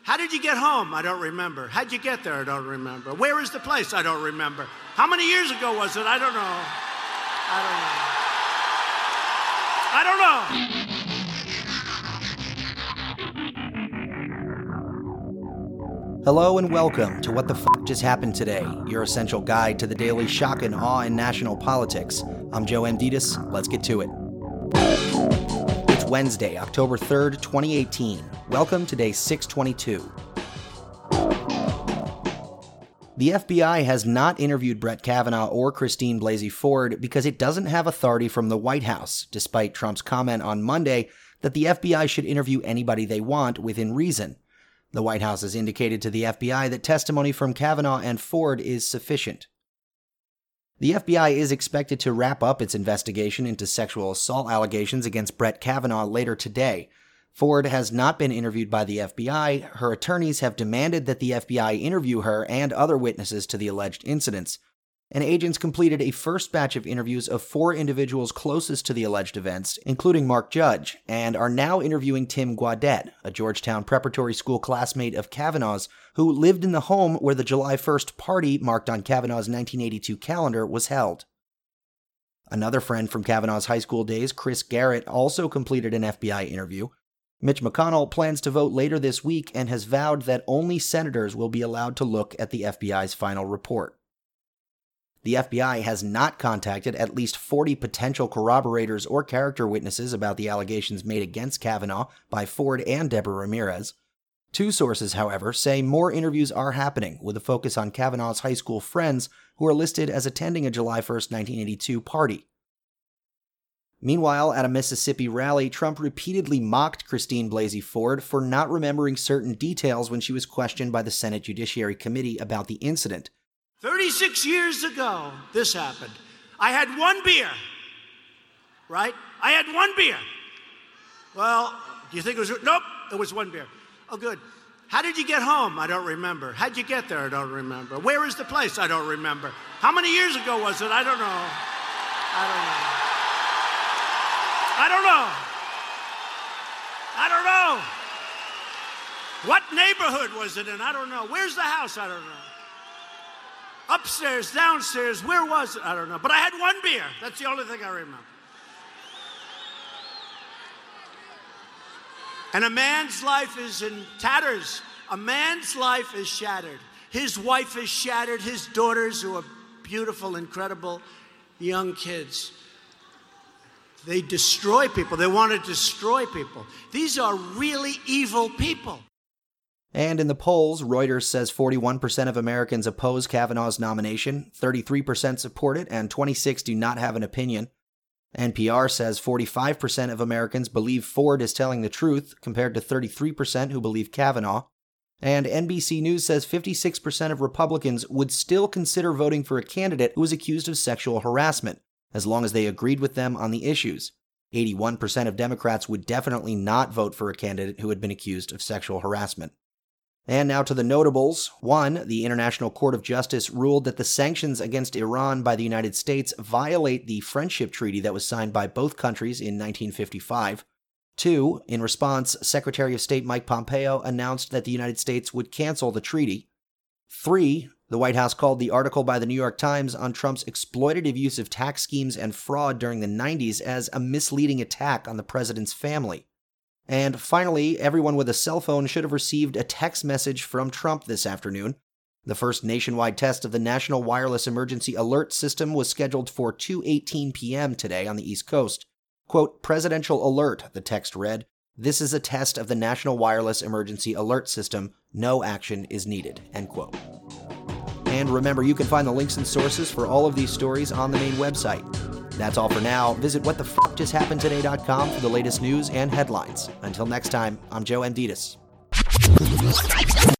How did you get home? I don't remember. How'd you get there? I don't remember. Where is the place? I don't remember. How many years ago was it? I don't know. Hello and welcome to What the F*** Just Happened Today, your essential guide to the daily shock and awe in national politics. I'm Joe Amditis. Let's get to it. It's Wednesday, October 3rd, 2018. Welcome to day 622. The FBI has not interviewed Brett Kavanaugh or Christine Blasey Ford because it doesn't have authority from the White House, despite Trump's comment on Monday that the FBI should interview anybody they want within reason. The White House has indicated to the FBI that testimony from Kavanaugh and Ford is sufficient. The FBI is expected to wrap up its investigation into sexual assault allegations against Brett Kavanaugh later today. Ford has not been interviewed by the FBI. Her attorneys have demanded that the FBI interview her and other witnesses to the alleged incidents. And agents completed a first batch of interviews of 4 individuals closest to the alleged events, including Mark Judge, and are now interviewing Tim Gaudet, a Georgetown preparatory school classmate of Kavanaugh's, who lived in the home where the July 1st party marked on Kavanaugh's 1982 calendar was held. Another friend from Kavanaugh's high school days, Chris Garrett, also completed an FBI interview. Mitch McConnell plans to vote later this week and has vowed that only senators will be allowed to look at the FBI's final report. The FBI has not contacted at least 40 potential corroborators or character witnesses about the allegations made against Kavanaugh by Ford and Deborah Ramirez. 2 sources, however, say more interviews are happening, with a focus on Kavanaugh's high school friends who are listed as attending a July 1st, 1982 party. Meanwhile, at a Mississippi rally, Trump repeatedly mocked Christine Blasey Ford for not remembering certain details when she was questioned by the Senate Judiciary Committee about the incident. 36 years ago, this happened. I had 1 beer, right? I had 1 beer. Well, do you think it was? Nope, it was 1 beer. Oh, good. How did you get home? I don't remember. How'd you get there? I don't remember. Where is the place? I don't remember. How many years ago was it? I don't know. What neighborhood was it in? I don't know. Where's the house? I don't know. Upstairs, downstairs, where was it? I don't know. But I had 1 beer. That's the only thing I remember. And a man's life is in tatters. A man's life is shattered. His wife is shattered. His daughters, who are beautiful, incredible young kids. They destroy people. They want to destroy people. These are really evil people. And in the polls, Reuters says 41% of Americans oppose Kavanaugh's nomination, 33% support it, and 26% do not have an opinion. NPR says 45% of Americans believe Ford is telling the truth, compared to 33% who believe Kavanaugh. And NBC News says 56% of Republicans would still consider voting for a candidate who was accused of sexual harassment, as long as they agreed with them on the issues. 81% of Democrats would definitely not vote for a candidate who had been accused of sexual harassment. And now to the notables. 1, the International Court of Justice ruled that the sanctions against Iran by the United States violate the Friendship Treaty that was signed by both countries in 1955. 2, in response, Secretary of State Mike Pompeo announced that the United States would cancel the treaty. 3, the White House called the article by the New York Times on Trump's exploitative use of tax schemes and fraud during the 90s as a misleading attack on the president's family. And finally, everyone with a cell phone should have received a text message from Trump this afternoon. The first nationwide test of the National Wireless Emergency Alert System was scheduled for 2:18 p.m. today on the East Coast. Quote, "Presidential alert," the text read. "This is a test of the National Wireless Emergency Alert System. No action is needed," end quote. And remember, you can find the links and sources for all of these stories on the main website. That's all for now. Visit whatthefjusthappenedtoday.com for the latest news and headlines. Until next time, I'm Joe Amditis.